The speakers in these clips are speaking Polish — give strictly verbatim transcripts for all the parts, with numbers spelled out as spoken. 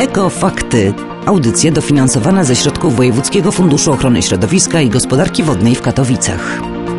Ekofakty. Audycja dofinansowana ze środków Wojewódzkiego Funduszu Ochrony Środowiska i Gospodarki Wodnej w Katowicach.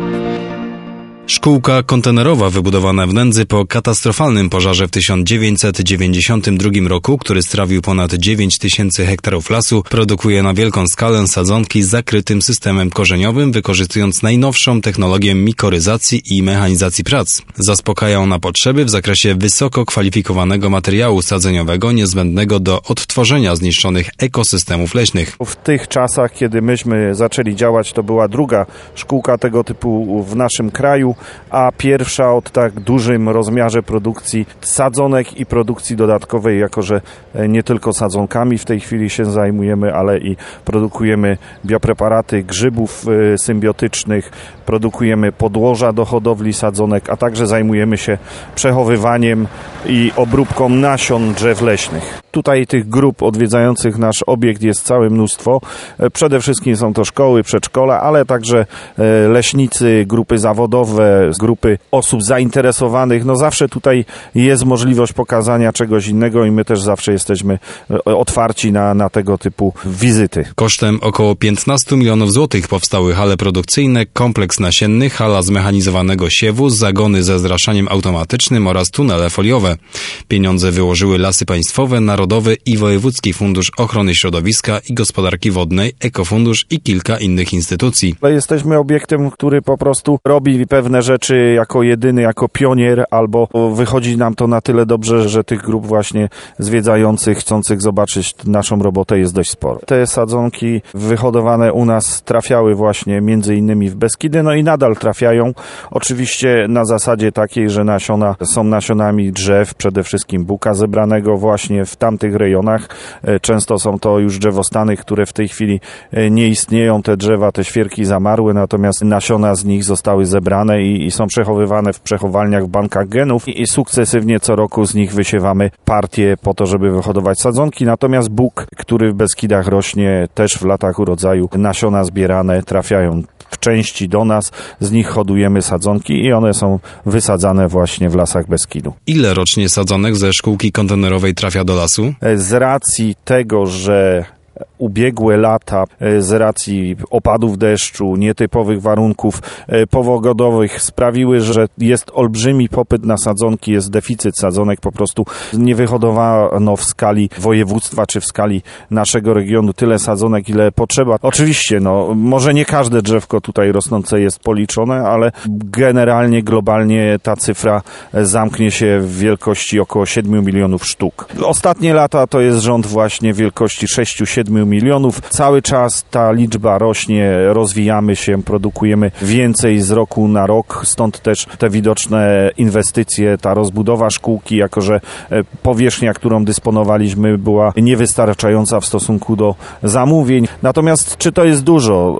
Szkółka kontenerowa wybudowana w Nędzy po katastrofalnym pożarze w tysiąc dziewięćset dziewięćdziesiątym drugim roku, który strawił ponad dziewięć tysięcy hektarów lasu, produkuje na wielką skalę sadzonki z zakrytym systemem korzeniowym, wykorzystując najnowszą technologię mikoryzacji i mechanizacji prac. Zaspokaja ona potrzeby w zakresie wysoko kwalifikowanego materiału sadzeniowego niezbędnego do odtworzenia zniszczonych ekosystemów leśnych. W tych czasach, kiedy myśmy zaczęli działać, to była druga szkółka tego typu w naszym kraju, a pierwsza o tak dużym rozmiarze produkcji sadzonek i produkcji dodatkowej, jako że nie tylko sadzonkami w tej chwili się zajmujemy, ale i produkujemy biopreparaty grzybów symbiotycznych, produkujemy podłoża do hodowli sadzonek, a także zajmujemy się przechowywaniem i obróbką nasion drzew leśnych. Tutaj tych grup odwiedzających nasz obiekt jest całe mnóstwo. Przede wszystkim są to szkoły, przedszkola, ale także leśnicy, grupy zawodowe, grupy osób zainteresowanych. No zawsze tutaj jest możliwość pokazania czegoś innego i my też zawsze jesteśmy otwarci na, na tego typu wizyty. Kosztem około piętnaście milionów złotych powstały hale produkcyjne, kompleks nasienny, hala zmechanizowanego siewu, zagony ze zraszaniem automatycznym oraz tunele foliowe. Pieniądze wyłożyły Lasy Państwowe, Narodowy i Wojewódzki Fundusz Ochrony Środowiska i Gospodarki Wodnej, Ekofundusz i kilka innych instytucji. Jesteśmy obiektem, który po prostu robi pewne rzeczy jako jedyny, jako pionier, albo wychodzi nam to na tyle dobrze, że tych grup właśnie zwiedzających, chcących zobaczyć naszą robotę jest dość sporo. Te sadzonki wyhodowane u nas trafiały właśnie między innymi w Beskidy, no i nadal trafiają. Oczywiście na zasadzie takiej, że nasiona są nasionami drzew, przede wszystkim buka zebranego właśnie w tamtych rejonach. Często są to już drzewostany, które w tej chwili nie istnieją. Te drzewa, te świerki zamarły, natomiast nasiona z nich zostały zebrane i, i są przechowywane w przechowalniach, w bankach genów i, i sukcesywnie co roku z nich wysiewamy partie po to, żeby wyhodować sadzonki. Natomiast buk, który w Beskidach rośnie, też w latach urodzaju, nasiona zbierane trafiają w części do nas, z nich hodujemy sadzonki i one są wysadzane właśnie w lasach Beskidu. Ile rocznie sadzonek ze szkółki kontenerowej trafia do lasu? Z racji tego, że ubiegłe lata z racji opadów deszczu, nietypowych warunków pogodowych sprawiły, że jest olbrzymi popyt na sadzonki, jest deficyt sadzonek, po prostu nie wyhodowano w skali województwa czy w skali naszego regionu tyle sadzonek, ile potrzeba. Oczywiście, no, może nie każde drzewko tutaj rosnące jest policzone, ale generalnie, globalnie ta cyfra zamknie się w wielkości około siedmiu milionów sztuk. Ostatnie lata to jest rząd właśnie wielkości sześciu siedmiu milionów. Cały czas ta liczba rośnie, rozwijamy się, produkujemy więcej z roku na rok, stąd też te widoczne inwestycje, ta rozbudowa szkółki, jako że powierzchnia, którą dysponowaliśmy, była niewystarczająca w stosunku do zamówień. Natomiast czy to jest dużo?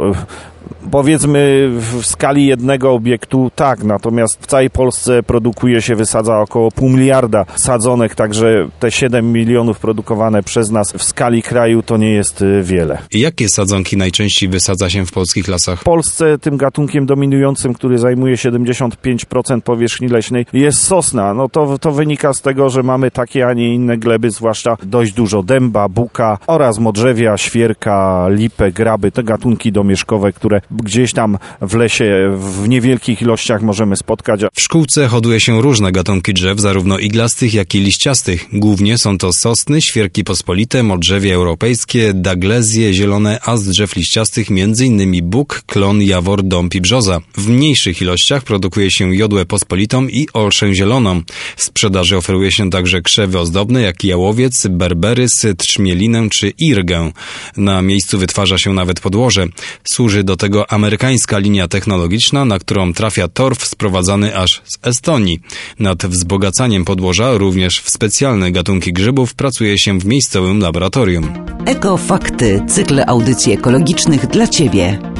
Powiedzmy w skali jednego obiektu tak, natomiast w całej Polsce produkuje się, wysadza około pół miliarda sadzonek, także te siedem milionów produkowane przez nas w skali kraju to nie jest wiele. Jakie sadzonki najczęściej wysadza się w polskich lasach? W Polsce tym gatunkiem dominującym, który zajmuje siedemdziesiąt pięć procent powierzchni leśnej, jest sosna. No to, to wynika z tego, że mamy takie, a nie inne gleby, zwłaszcza dość dużo dęba, buka oraz modrzewia, świerka, lipę, graby, te gatunki domieszkowe, które gdzieś tam w lesie w niewielkich ilościach możemy spotkać. W szkółce hoduje się różne gatunki drzew, zarówno iglastych, jak i liściastych. Głównie są to sosny, świerki pospolite, modrzewie europejskie, daglezje zielone, a z drzew liściastych m.in. buk, klon, jawor, dąb i brzoza. W mniejszych ilościach produkuje się jodłę pospolitą i olszę zieloną. W sprzedaży oferuje się także krzewy ozdobne, jak jałowiec, berberys, trzmielinę czy irgę. Na miejscu wytwarza się nawet podłoże. Służy do tego amerykańska linia technologiczna, na którą trafia torf sprowadzany aż z Estonii. Nad wzbogacaniem podłoża, również w specjalne gatunki grzybów, pracuje się w miejscowym laboratorium. Ekofakty, cykl audycji ekologicznych dla Ciebie.